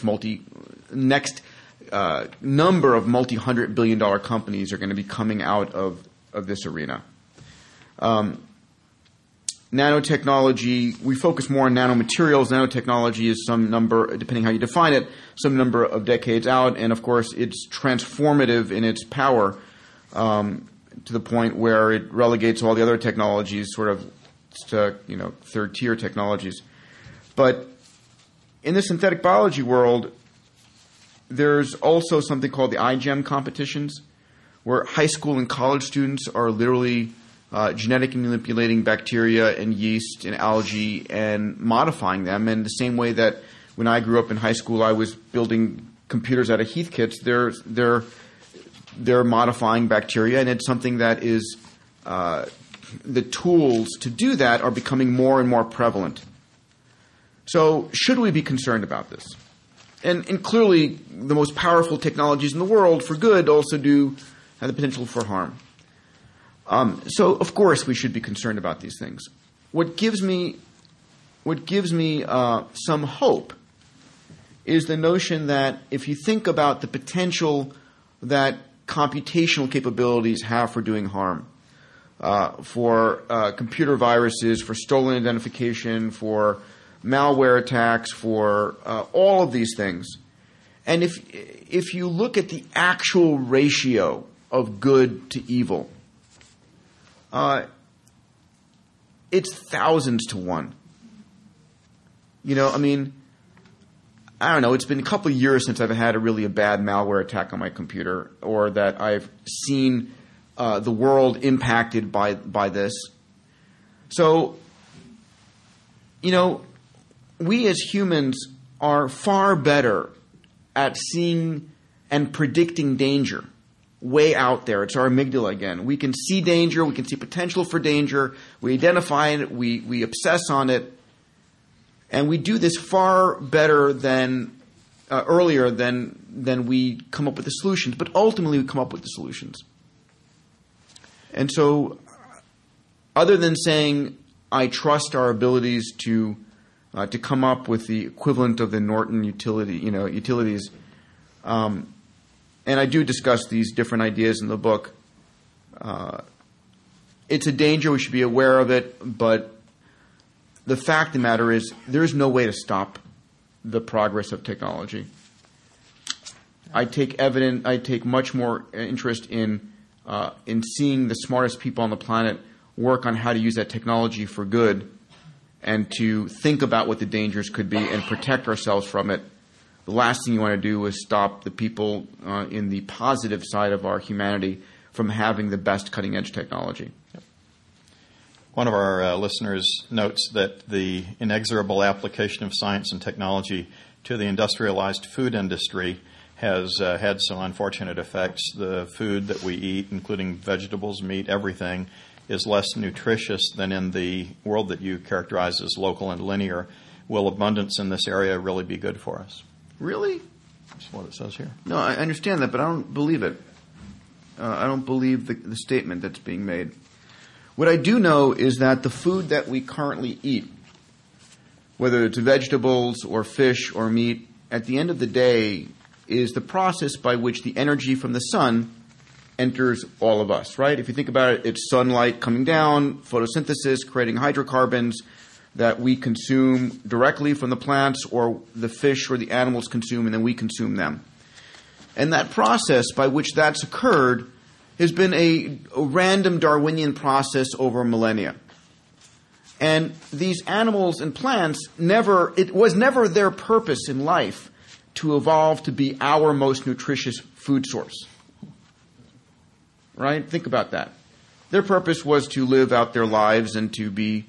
number of multi-$100 billion companies are going to be coming out of this arena. Nanotechnology, we focus more on nanomaterials. Nanotechnology is some number, depending how you define it, some number of decades out, and of course it's transformative in its power to the point where it relegates all the other technologies sort of to third-tier technologies. But in the synthetic biology world, there's also something called the iGEM competitions, where high school and college students are literally genetically manipulating bacteria and yeast and algae and modifying them. And the same way that when I grew up in high school, I was building computers out of Heathkits, they're modifying bacteria, and it's something that is the tools to do that are becoming more and more prevalent. So should we be concerned about this? And clearly, the most powerful technologies in the world for good also do have the potential for harm. So, of course, we should be concerned about these things. What gives me what gives me some hope is the notion that if you think about the potential that computational capabilities have for doing harm, for computer viruses, for stolen identification, for malware attacks, for all of these things, and if you look at the actual ratio of good to evil, it's thousands to one. You know, I mean, I don't know. It's been a couple of years since I've had a bad malware attack on my computer, or that I've seen the world impacted by this. So, you know, we as humans are far better at seeing and predicting danger way out there. It's our amygdala again. We can see danger. We can see potential for danger. We identify it. We obsess on it. And we do this far better than earlier than we come up with the solutions. But ultimately, we come up with the solutions. And so, other than saying I trust our abilities to come up with the equivalent of the Norton utilities, and I do discuss these different ideas in the book. It's a danger. We should be aware of it, but the fact of the matter is there is no way to stop the progress of technology. I take much more interest in seeing the smartest people on the planet work on how to use that technology for good and to think about what the dangers could be and protect ourselves from it. The last thing you want to do is stop the people in the positive side of our humanity from having the best cutting-edge technology. Yep. One of our listeners notes that the inexorable application of science and technology to the industrialized food industry has had some unfortunate effects. The food that we eat, including vegetables, meat, everything, is less nutritious than in the world that you characterize as local and linear. Will abundance in this area really be good for us? Really? That's what it says here. No, I understand that, but I don't believe it. I don't believe the statement that's being made. What I do know is that the food that we currently eat, whether it's vegetables or fish or meat, at the end of the day is the process by which the energy from the sun enters all of us, right? If you think about it, it's sunlight coming down, photosynthesis, creating hydrocarbons that we consume directly from the plants, or the fish or the animals consume, and then we consume them. And that process by which that's occurred has been a random Darwinian process over millennia. And these animals and plants it was never their purpose in life to evolve to be our most nutritious food source. Right? Think about that. Their purpose was to live out their lives and to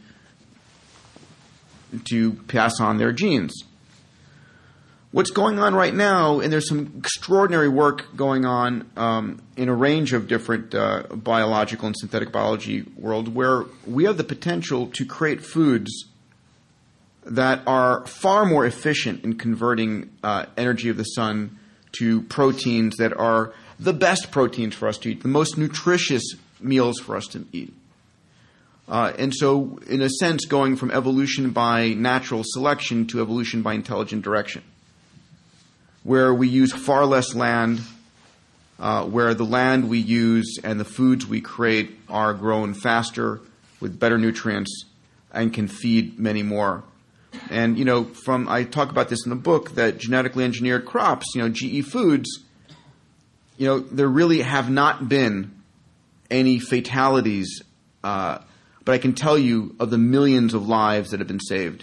pass on their genes. What's going on right now, and there's some extraordinary work going on in a range of different biological and synthetic biology world, where we have the potential to create foods that are far more efficient in converting energy of the sun to proteins that are the best proteins for us to eat, the most nutritious meals for us to eat. And so, in a sense, going from evolution by natural selection to evolution by intelligent direction, where we use far less land, where the land we use and the foods we create are grown faster with better nutrients and can feed many more. And, I talk about this in the book, that genetically engineered crops, GE foods, there really have not been any fatalities, but I can tell you of the millions of lives that have been saved.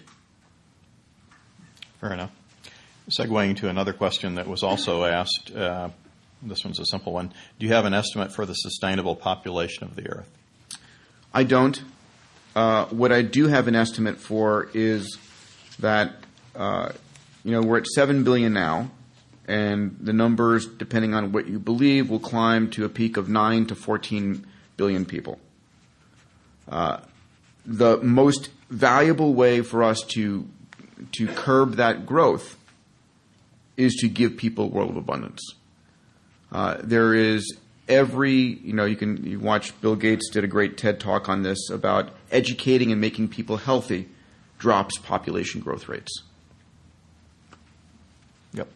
Fair enough. Segueing to another question that was also asked, this one's a simple one. Do you have an estimate for the sustainable population of the Earth? I don't. What I do have an estimate for is that, we're at 7 billion now, and the numbers, depending on what you believe, will climb to a peak of 9 to 14 billion people. The most valuable way for us to curb that growth is to give people a world of abundance. There is you watch Bill Gates did a great TED talk on this about educating and making people healthy drops population growth rates. Yep.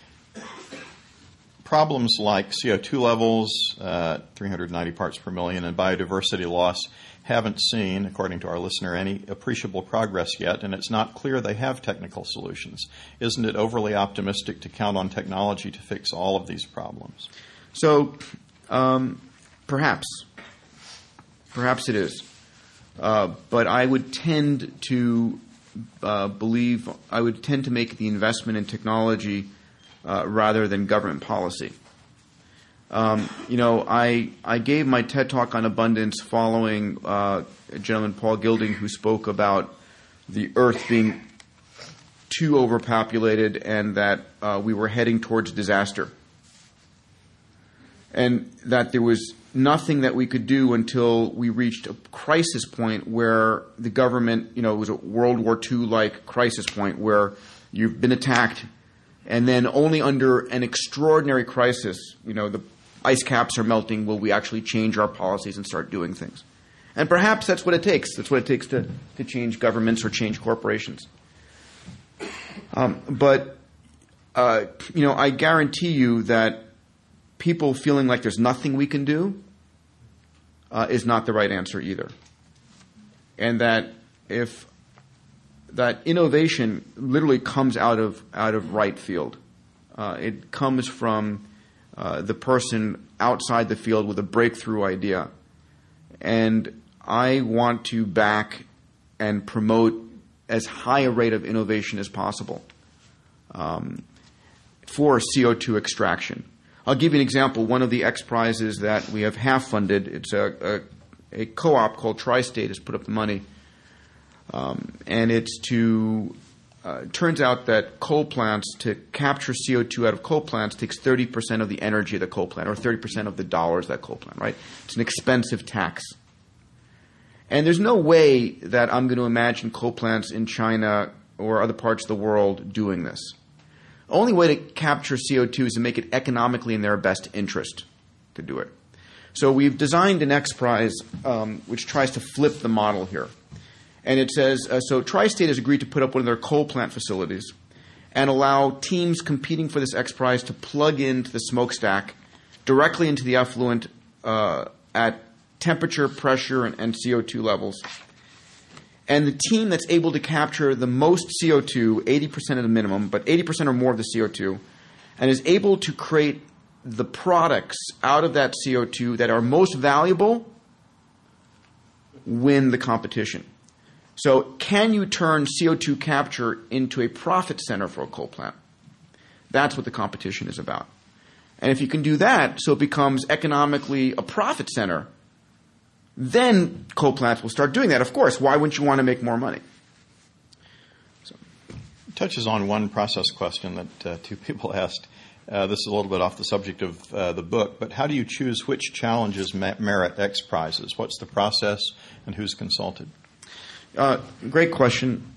Problems like CO2 levels, 390 parts per million, and biodiversity loss haven't seen, according to our listener, any appreciable progress yet, and it's not clear they have technical solutions. Isn't it overly optimistic to count on technology to fix all of these problems? So, perhaps it is. But I would tend to make the investment in technology rather than government policy. I gave my TED Talk on abundance following a gentleman, Paul Gilding, who spoke about the Earth being too overpopulated and that we were heading towards disaster. And that there was nothing that we could do until we reached a crisis point where the government, it was a World War II-like crisis point where you've been attacked, and then only under an extraordinary crisis, the ice caps are melting, will we actually change our policies and start doing things. And perhaps that's what it takes. That's what it takes to change governments or change corporations. But I guarantee you that people feeling like there's nothing we can do is not the right answer either. And that that innovation literally comes out of right field. It comes from the person outside the field with a breakthrough idea. And I want to back and promote as high a rate of innovation as possible for CO2 extraction. I'll give you an example. One of the X Prizes that we have half funded, it's a co-op called Tri-State has put up the money. And it's turns out that coal plants, to capture CO2 out of coal plants, takes 30% of the energy of the coal plant, or 30% of the dollars of that coal plant, right? It's an expensive tax. And there's no way that I'm going to imagine coal plants in China or other parts of the world doing this. The only way to capture CO2 is to make it economically in their best interest to do it. So we've designed an X Prize which tries to flip the model here. And it says, so Tri-State has agreed to put up one of their coal plant facilities and allow teams competing for this X Prize to plug into the smokestack directly into the effluent at temperature, pressure, and CO2 levels. And the team that's able to capture the most CO2, 80% of the minimum, but 80% or more of the CO2, and is able to create the products out of that CO2 that are most valuable, win the competition. So can you turn CO2 capture into a profit center for a coal plant? That's what the competition is about. And if you can do that so it becomes economically a profit center, then coal plants will start doing that. Of course, why wouldn't you want to make more money? So. Touches on one process question that two people asked. This is a little bit off the subject of the book, but how do you choose which challenges merit X Prizes? What's the process and who's consulted? Great question.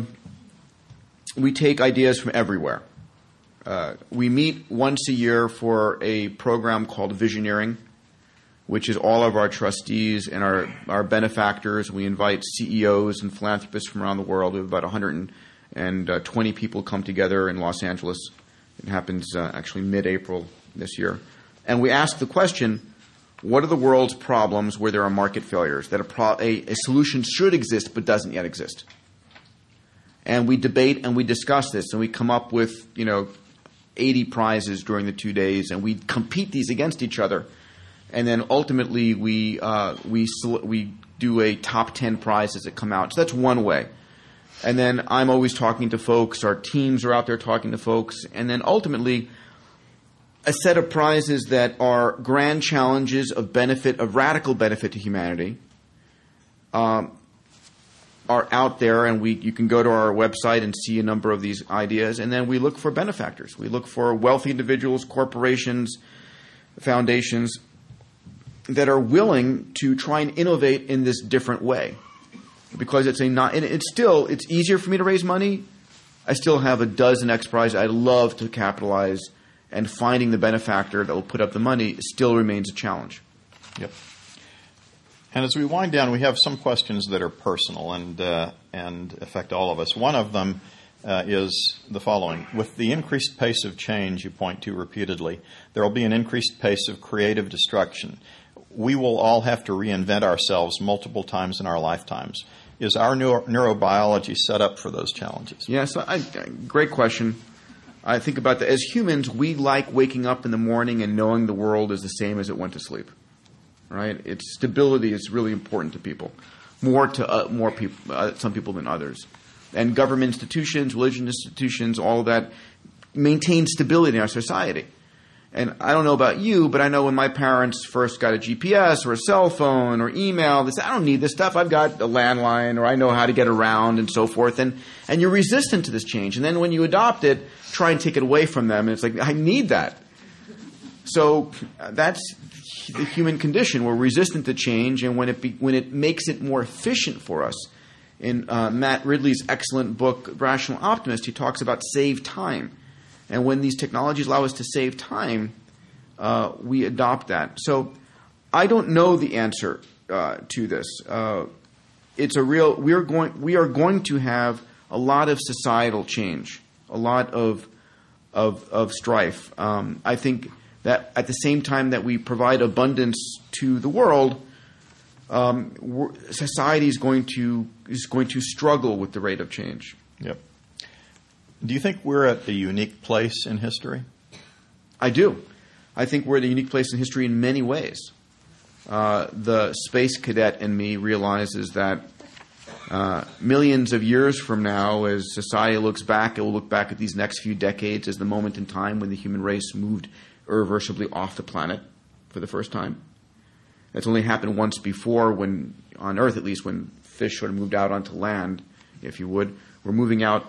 We take ideas from everywhere. We meet once a year for a program called Visioneering, which is all of our trustees and our benefactors. We invite CEOs and philanthropists from around the world. We have about 120 people come together in Los Angeles. It happens actually mid-April this year. And we ask the question, what are the world's problems where there are market failures, that a solution should exist but doesn't yet exist? And we debate and we discuss this, and we come up with 80 prizes during the 2 days, and we compete these against each other. And then ultimately we do a top 10 prizes that come out. So that's one way. And then I'm always talking to folks. Our teams are out there talking to folks. And then ultimately a set of prizes that are grand challenges of radical benefit to humanity are out there. And you can go to our website and see a number of these ideas. And then we look for benefactors. We look for wealthy individuals, corporations, foundations that are willing to try and innovate in this different way, because it's easier for me to raise money. I still have a dozen X Prizes I'd love to capitalize, and finding the benefactor that will put up the money still remains a challenge. Yep. And as we wind down, we have some questions that are personal and affect all of us. One of them is the following. With the increased pace of change you point to repeatedly, there will be an increased pace of creative destruction. We will all have to reinvent ourselves multiple times in our lifetimes. Is our neurobiology set up for those challenges? Yes, great question. I think about that. As humans, we like waking up in the morning and knowing the world is the same as it went to sleep. Right? Its stability is really important to people, more people, some people than others. And government institutions, religion institutions, all that maintain stability in our society. And I don't know about you, but I know when my parents first got a GPS or a cell phone or email, they said, I don't need this stuff. I've got a landline, or I know how to get around and so forth. And you're resistant to this change. And then when you adopt it, try and take it away from them. And it's like, I need that. So that's the human condition. We're resistant to change. And when it makes it more efficient for us, in Matt Ridley's excellent book, Rational Optimist, he talks about save time. And when these technologies allow us to save time, we adopt that. So I don't know the answer to this. It's a real. We are going to have a lot of societal change, a lot of strife. I think that at the same time that we provide abundance to the world, society is going to struggle with the rate of change. Yep. Do you think we're at a unique place in history? I do. I think we're at a unique place in history in many ways. The space cadet in me realizes that millions of years from now, as society looks back, it will look back at these next few decades as the moment in time when the human race moved irreversibly off the planet for the first time. That's only happened once before, when on Earth at least, when fish sort of moved out onto land, if you would. We're moving out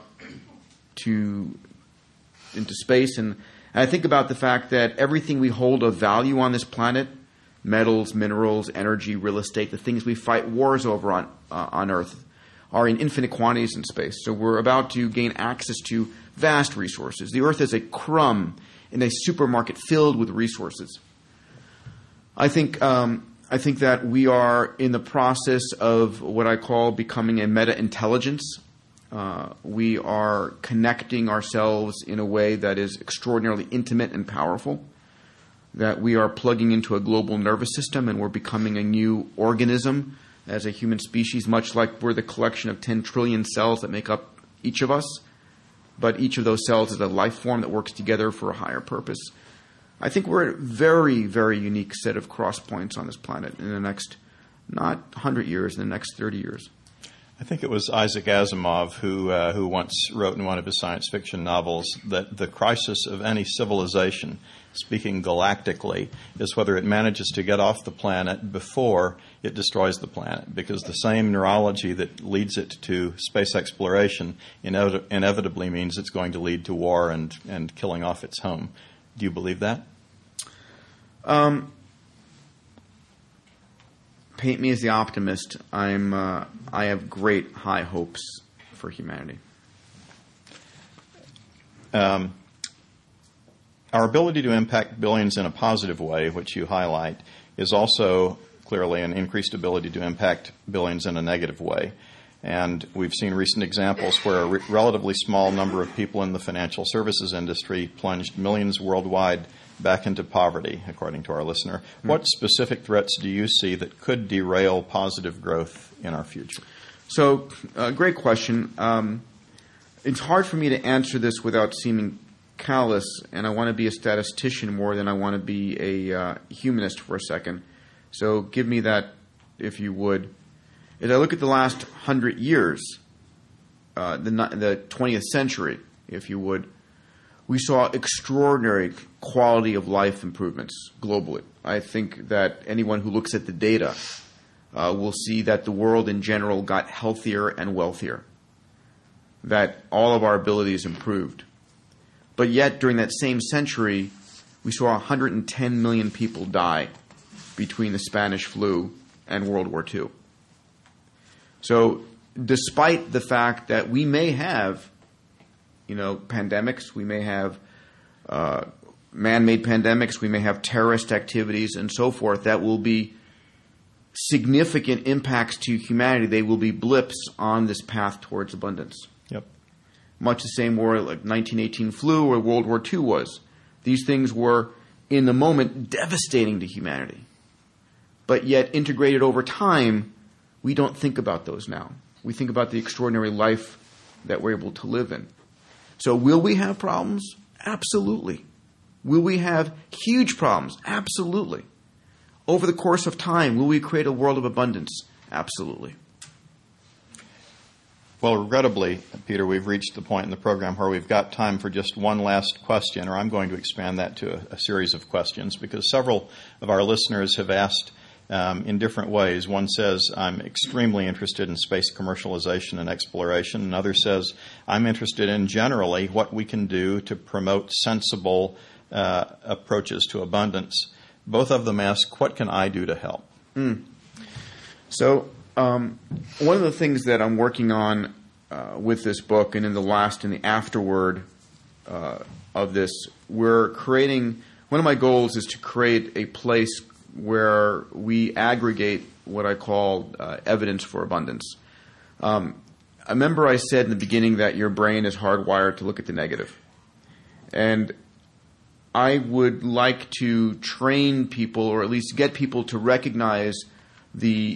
into space, and I think about the fact that everything we hold of value on this planet, metals, minerals, energy, real estate, the things we fight wars over on Earth, are in infinite quantities in space. So we're about to gain access to vast resources. The Earth is a crumb in a supermarket filled with resources. I think that we are in the process of what I call becoming a meta-intelligence. We are connecting ourselves in a way that is extraordinarily intimate and powerful, that we are plugging into a global nervous system and we're becoming a new organism as a human species, much like we're the collection of 10 trillion cells that make up each of us, but each of those cells is a life form that works together for a higher purpose. I think we're at a very, very unique set of cross points on this planet in the next, not 100 years, in the next 30 years. I think it was Isaac Asimov who once wrote in one of his science fiction novels that the crisis of any civilization, speaking galactically, is whether it manages to get off the planet before it destroys the planet, because the same neurology that leads it to space exploration inevitably means it's going to lead to war and killing off its home. Do you believe that? Paint me as the optimist. I have great high hopes for humanity. Our ability to impact billions in a positive way, which you highlight, is also clearly an increased ability to impact billions in a negative way. And we've seen recent examples where a relatively small number of people in the financial services industry plunged millions worldwide back into poverty, according to our listener. What specific threats do you see that could derail positive growth in our future? So, great question. It's hard for me to answer this without seeming callous, and I want to be a statistician more than I want to be a humanist for a second. So give me that, if you would. As I look at the last 100 years, the 20th century, if you would, we saw extraordinary quality of life improvements globally. I think that anyone who looks at the data will see that the world in general got healthier and wealthier, that all of our abilities improved. But yet, during that same century, we saw 110 million people die between the Spanish flu and World War II. So, despite the fact that we may have, pandemics, we may have man-made pandemics, we may have terrorist activities and so forth that will be significant impacts to humanity. They will be blips on this path towards abundance. Yep. Much the same way like 1918 flu or World War II was. These things were, in the moment, devastating to humanity. But yet, integrated over time, we don't think about those now. We think about the extraordinary life that we're able to live in. So will we have problems? Absolutely. Will we have huge problems? Absolutely. Over the course of time, will we create a world of abundance? Absolutely. Well, regrettably, Peter, we've reached the point in the program where we've got time for just one last question, or I'm going to expand that to a series of questions, because several of our listeners have asked in different ways. One says, I'm extremely interested in space commercialization and exploration. Another says, I'm interested in generally what we can do to promote sensible approaches to abundance. Both of them ask, what can I do to help? So one of the things that I'm working on with this book and in the afterword of this, we're creating, one of my goals is to create a place where we aggregate what I call evidence for abundance. I remember I said in the beginning that your brain is hardwired to look at the negative. And I would like to train people, or at least get people to recognize the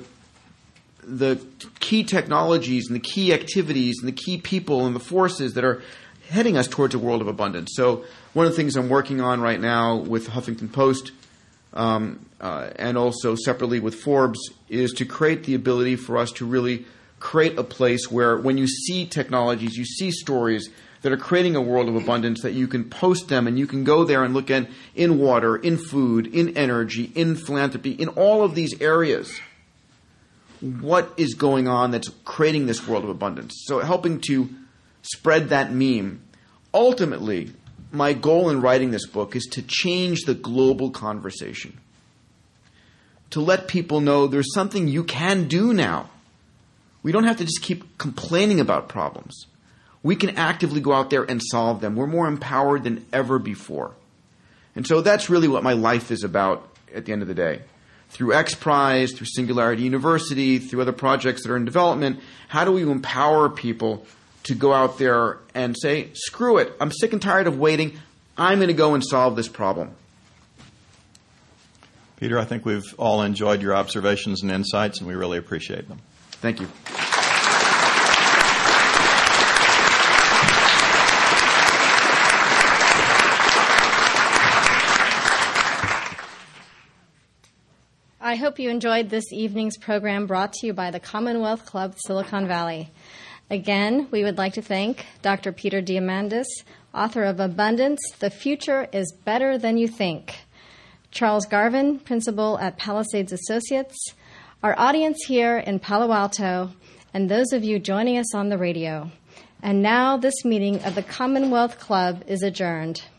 key technologies and the key activities and the key people and the forces that are heading us towards a world of abundance. So one of the things I'm working on right now with Huffington Post and also separately with Forbes is to create the ability for us to really create a place where when you see technologies, you see stories that are creating a world of abundance, that you can post them and you can go there and look at in water, in food, in energy, in philanthropy, in all of these areas. What is going on that's creating this world of abundance? So helping to spread that meme. Ultimately, my goal in writing this book is to change the global conversation. To let people know there's something you can do now. We don't have to just keep complaining about problems. We can actively go out there and solve them. We're more empowered than ever before. And so that's really what my life is about at the end of the day. Through X Prize, through Singularity University, through other projects that are in development, how do we empower people to go out there and say, screw it, I'm sick and tired of waiting, I'm going to go and solve this problem. Peter, I think we've all enjoyed your observations and insights, and we really appreciate them. Thank you. I hope you enjoyed this evening's program brought to you by the Commonwealth Club Silicon Valley. Again, we would like to thank Dr. Peter Diamandis, author of Abundance, The Future is Better Than You Think, Charles Garvin, principal at Palisades Associates, our audience here in Palo Alto, and those of you joining us on the radio. And now this meeting of the Commonwealth Club is adjourned.